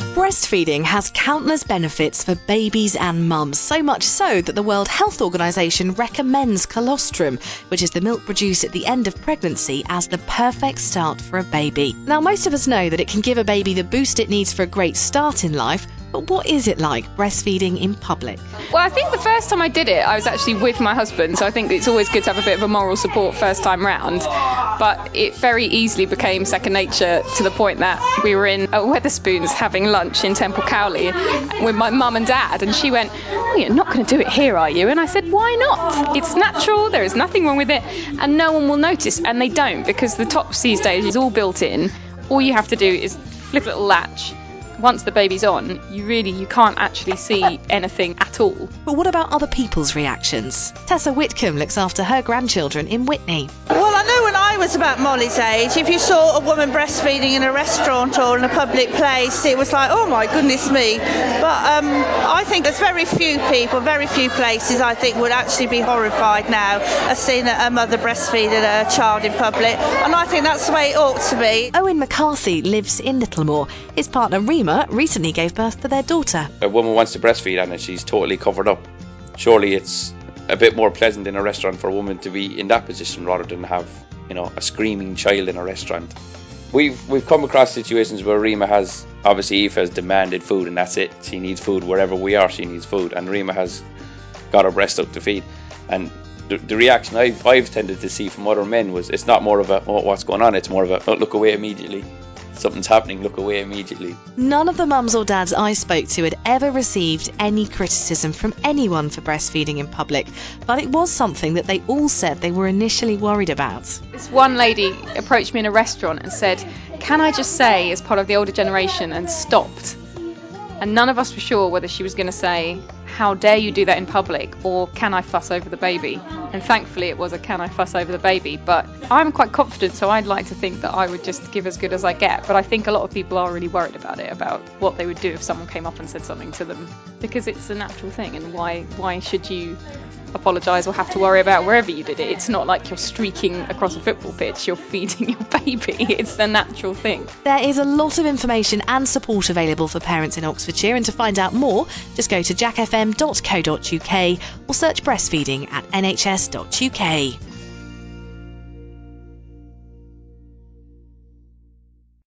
Breastfeeding has countless benefits for babies and mums, so much so that the World Health Organization recommends colostrum, which is the milk produced at the end of pregnancy, as the perfect start for a baby. Now, most of us know that it can give a baby the boost it needs for a great start in life, but what is it like breastfeeding in public? Well, I think the first time I did it, I was actually with my husband, so I think it's always good to have a bit of a moral support first time round. But it very easily became second nature, to the point that we were in Wetherspoons having lunch in Temple Cowley with my mum and dad, and she went, "Oh, you're not going to do it here, are you?" And I said, "Why not? It's natural, there is nothing wrong with it, and no one will notice." And they don't, because the tops these days is all built in. All you have to do is flip a little latch. Once the baby's on, you can't actually see anything at all. But what about other people's reactions? Tessa Whitcomb looks after her grandchildren in Witney. Well, I know when I was about Molly's age, if you saw a woman breastfeeding in a restaurant or in a public place, it was like, oh my goodness me. But I think there's very few people, very few places I think would actually be horrified now at seeing a mother breastfeeding a child in public. And I think that's the way it ought to be. Owen McCarthy lives in Littlemore. His partner Rima recently gave birth to their daughter. A woman wants to breastfeed and she's totally covered up. Surely it's a bit more pleasant in a restaurant for a woman to be in that position rather than have, a screaming child in a restaurant. We've come across situations where Rima has, obviously Aoife has demanded food and that's it. She needs food wherever we are, she needs food, and Rima has got her breast up to feed. And the reaction I've tended to see from other men was, it's not more of a, oh, what's going on? It's more of a, oh, look away immediately. Something's happening, look away immediately. None of the mums or dads I spoke to had ever received any criticism from anyone for breastfeeding in public, but it was something that they all said they were initially worried about. This one lady approached me in a restaurant and said, "Can I just say, as part of the older generation," and stopped. And none of us were sure whether she was going to say, "How dare you do that in public?" or "Can I fuss over the baby?" And thankfully it was a "Can I fuss over the baby?" But I'm quite confident, so I'd like to think that I would just give as good as I get. But I think a lot of people are really worried about it, about what they would do if someone came up and said something to them, because it's a natural thing, and why should you apologise or have to worry about wherever you did it? It's not like you're streaking across a football pitch, you're feeding your baby. It's the natural thing. There is a lot of information and support available for parents in Oxfordshire, and to find out more, just go to jackfm.co.uk or search breastfeeding at nhs.uk.